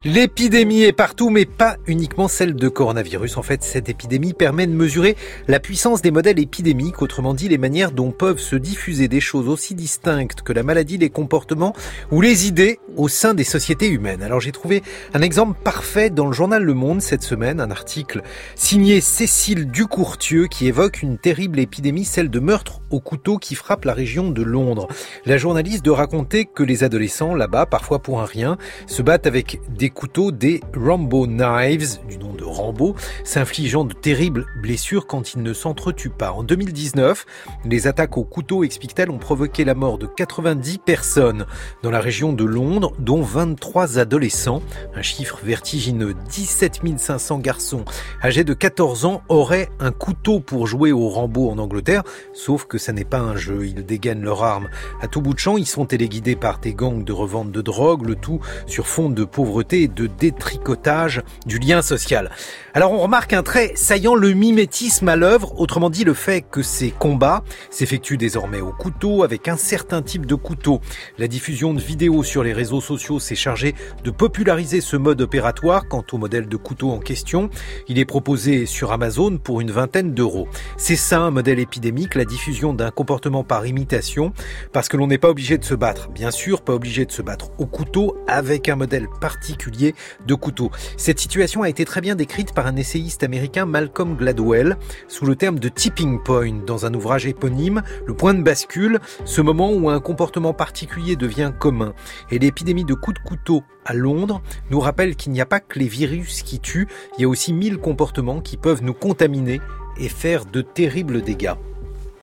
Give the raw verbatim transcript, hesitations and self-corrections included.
L'épidémie est partout, mais pas uniquement celle de coronavirus. En fait, cette épidémie permet de mesurer la puissance des modèles épidémiques, autrement dit les manières dont peuvent se diffuser des choses aussi distinctes que la maladie, les comportements ou les idées au sein des sociétés humaines. Alors j'ai trouvé un exemple parfait dans le journal Le Monde cette semaine, un article signé Cécile Ducourtieu qui évoque une terrible épidémie, celle de meurtres au couteau qui frappe la région de Londres. La journaliste de raconter que les adolescents là-bas, parfois pour un rien, se battent avec des couteaux, des Rambo Knives, du nom de Rambo, s'infligeant de terribles blessures quand ils ne s'entretuent pas. En deux mille dix-neuf, les attaques au couteau, explique-t-elle, ont provoqué la mort de quatre-vingt-dix personnes dans la région de Londres, dont vingt-trois adolescents. Un chiffre vertigineux. dix-sept mille cinq cents garçons âgés de quatorze ans auraient un couteau pour jouer au Rambo en Angleterre, sauf que ça n'est pas un jeu. Ils dégainent leurs armes à tout bout de champ. Ils sont téléguidés par des gangs de revente de drogue, le tout sur fond de pauvreté et de détricotage du lien social. Alors on remarque un trait saillant, le mimétisme à l'œuvre, autrement dit le fait que ces combats s'effectuent désormais au couteau avec un certain type de couteau. La diffusion de vidéos sur les réseaux sociaux s'est chargée de populariser ce mode opératoire. Quant au modèle de couteau en question, il est proposé sur Amazon pour une vingtaine d'euros. C'est ça un modèle épidémique, la diffusion d'un comportement par imitation, parce que l'on n'est pas obligé de se battre. Bien sûr, pas obligé de se battre au couteau avec un modèle particulier de couteau. Cette situation a été très bien décrite par un essayiste américain, Malcolm Gladwell, sous le terme de tipping point dans un ouvrage éponyme, le point de bascule, ce moment où un comportement particulier devient commun. Et l'épidémie de coups de couteau à Londres nous rappelle qu'il n'y a pas que les virus qui tuent, il y a aussi mille comportements qui peuvent nous contaminer et faire de terribles dégâts.